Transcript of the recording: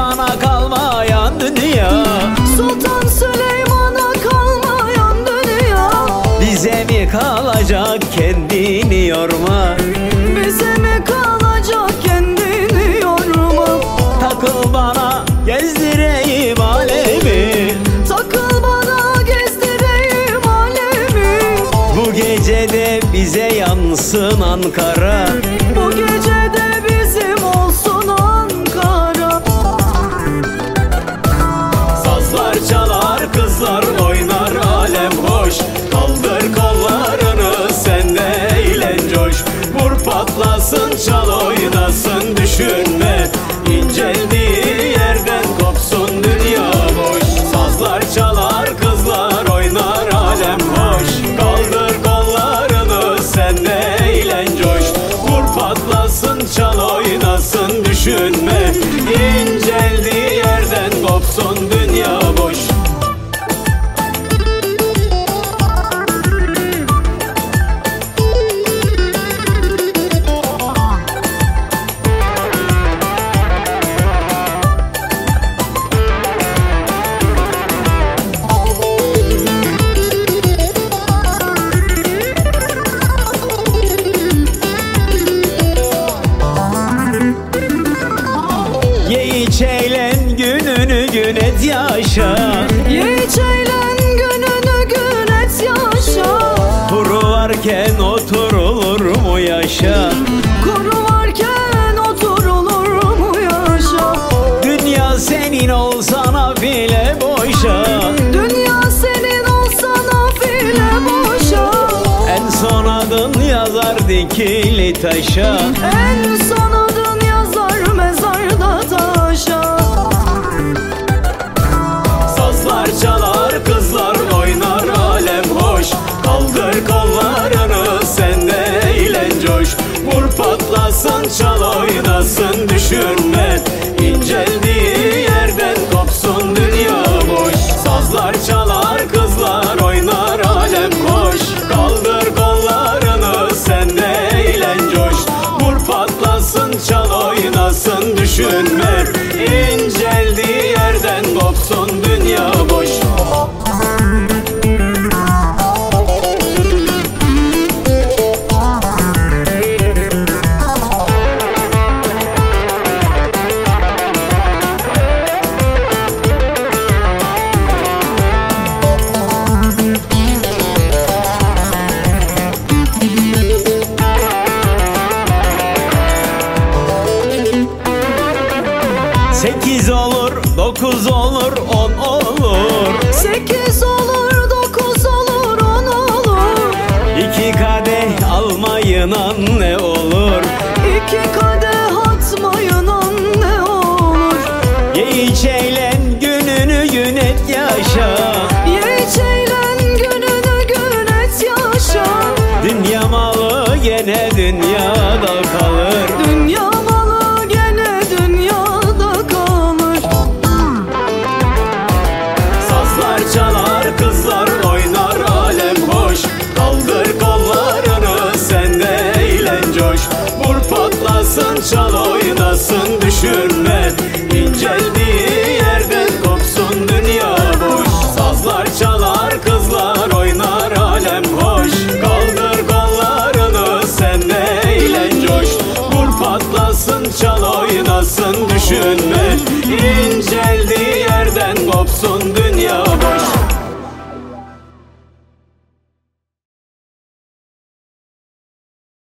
Süleyman'a kalmayan dünya, Sultan Süleyman'a kalmayan dünya. bize mi kalacak kendini yorma, Bize mi kalacak kendini yorma. takıl bana gezdireyim alemi, Takıl bana gezdireyim alemi. bu gecede bize yansın Ankara, Bu gecede bizim olsun Ankara. sazlar çalar kızlar oynar alem hoş, kaldır kollarını sen de eğlen coş, vur patlasın çal oynasın düşünme, inceldiği yerden kopsun dünya boş. Sazlar çalar kızlar oynar alem hoş, kaldır kollarını sen de eğlen coş, vur patlasın çal oynasın düşünme, inceldiği yerden kopsun dünya boş. Ye iç eğlen gününü gün et yaşa, Ye iç eğlen gününü gün et yaşa. kuru varken oturulur mu yaşa, Kuru varken oturulur mu yaşa. dünya senin olsana bile boşa, Dünya senin olsana bile boşa. en son adın yazar dikili taşa, En son adın yazar mezarda taşa. sazlar çalar kızlar oynar alem hoş, kaldır kollarını sen de eğlen coş, vur patlasın çal oynasın düşünme, inceldiği yerden kopsun dünya boş. Sazlar çalar kızlar oynar alem hoş, kaldır kollarını sen de eğlen coş, vur patlasın çal oynasın düşünme, inceldiği yerden kopsun dünya boş. 8 olur, 9 olur, 10 olur. 8 olur, 9 olur, 10 olur. 2 kadeh almayın ne olur. 2 kadeh atmayın ne olur. Ye iç eğlen gününü gün et yaşa, Ye iç eğlen gününü gün et yaşa. dünya malı gene dünyada kalır. Dünya malı gene dünyada kalır. Sazlar çalar kızlar oynar alem hoş, kaldır kollarını sen de eğlen coş, vur patlasın çal oynasın düşünme, inceldiği yerden kopsun dünya boş. Sazlar çalar kızlar oynar alem hoş, kaldır kollarını sen de eğlen coş, vur patlasın çal oynasın düşünme, inceldiği yerden kopsun dünya boş.